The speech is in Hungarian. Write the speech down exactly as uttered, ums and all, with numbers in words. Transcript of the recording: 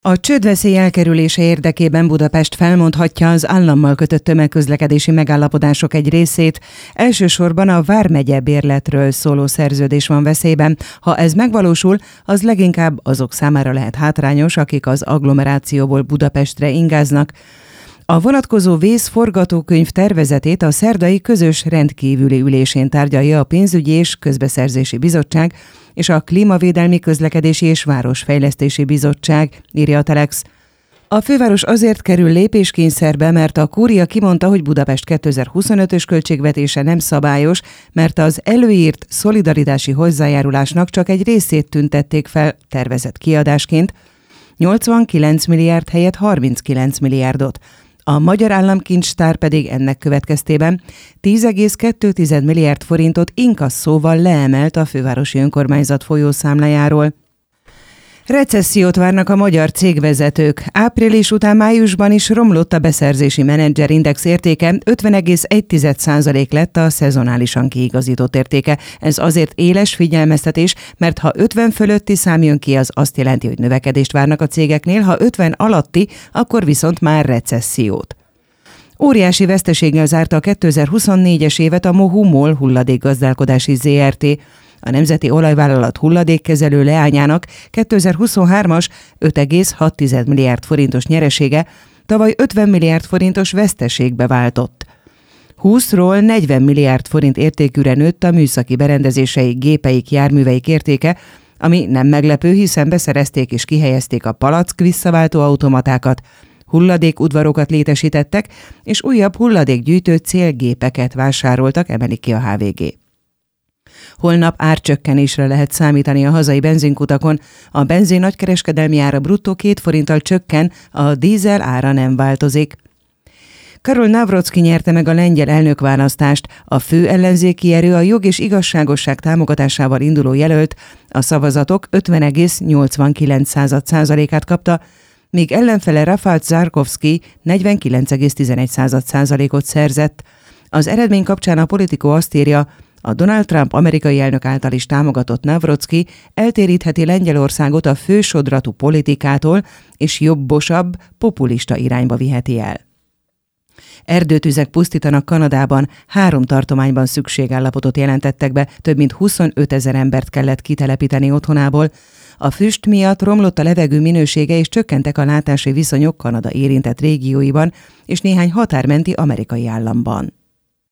A csődveszély elkerülése érdekében Budapest felmondhatja az állammal kötött tömegközlekedési megállapodások egy részét. Elsősorban a Vármegye bérletről szóló szerződés van veszélyben. Ha ez megvalósul, az leginkább azok számára lehet hátrányos, akik az agglomerációból Budapestre ingáznak. A vonatkozó vészforgatókönyv tervezetét a szerdai közös rendkívüli ülésén tárgyalja a Pénzügyi és Közbeszerzési Bizottság és a Klímavédelmi Közlekedési és Városfejlesztési Bizottság, írja a Telex. A főváros azért kerül lépéskényszerbe, mert a kúria kimondta, hogy Budapest kétezer-huszonötös költségvetése nem szabályos, mert az előírt szolidaritási hozzájárulásnak csak egy részét tüntették fel tervezett kiadásként, nyolcvankilenc milliárd helyett harminckilenc milliárdot. A Magyar Államkincstár pedig ennek következtében tíz egész kettő milliárd forintot inkasszóval leemelt a fővárosi önkormányzat folyószámlájáról. Recessziót várnak a magyar cégvezetők. Április után májusban is romlott a beszerzési menedzserindex értéke, ötven egész egy százalék lett a szezonálisan kiigazított értéke. Ez azért éles figyelmeztetés, mert ha ötven fölötti szám jön ki, az azt jelenti, hogy növekedést várnak a cégeknél, ha ötven alatti, akkor viszont már recessziót. Óriási veszteséggel zárta a kétezer-huszonnégyes évet a MOHU MOL hulladékgazdálkodási zé er té. A Nemzeti Olajvállalat hulladékkezelő leányának kétezer-huszonhármas öt egész hat milliárd forintos nyeresége tavaly ötven milliárd forintos veszteségbe váltott. húszról negyven milliárd forint értékűre nőtt a műszaki berendezései, gépeik, járműveik értéke, ami nem meglepő, hiszen beszerezték és kihelyezték a palack visszaváltó automatákat, hulladékudvarokat létesítettek, és újabb hulladékgyűjtő célgépeket vásároltak, emelik ki a há vé gé. Holnap árcsökkenésre lehet számítani a hazai benzinkutakon. A benzin nagykereskedelmi ára bruttó két forinttal csökken, a dízel ára nem változik. Karol Nawrocki nyerte meg a lengyel elnökválasztást. A fő ellenzéki erő, a jog és igazságosság támogatásával induló jelölt, a szavazatok ötven egész nyolcvankilenc százalékát kapta, míg ellenfele Rafał Trzaskowski negyvenkilenc egész tizenegy százalékot szerzett. Az eredmény kapcsán a Politico azt írja, a Donald Trump amerikai elnök által is támogatott Nawrocki eltérítheti Lengyelországot a fősodratú politikától, és jobbosabb, populista irányba viheti el. Erdőtüzek pusztítanak Kanadában, három tartományban szükségállapotot jelentettek be, több mint huszonöt ezer embert kellett kitelepíteni otthonából. A füst miatt romlott a levegő minősége és csökkentek a látási viszonyok Kanada érintett régióiban és néhány határmenti amerikai államban.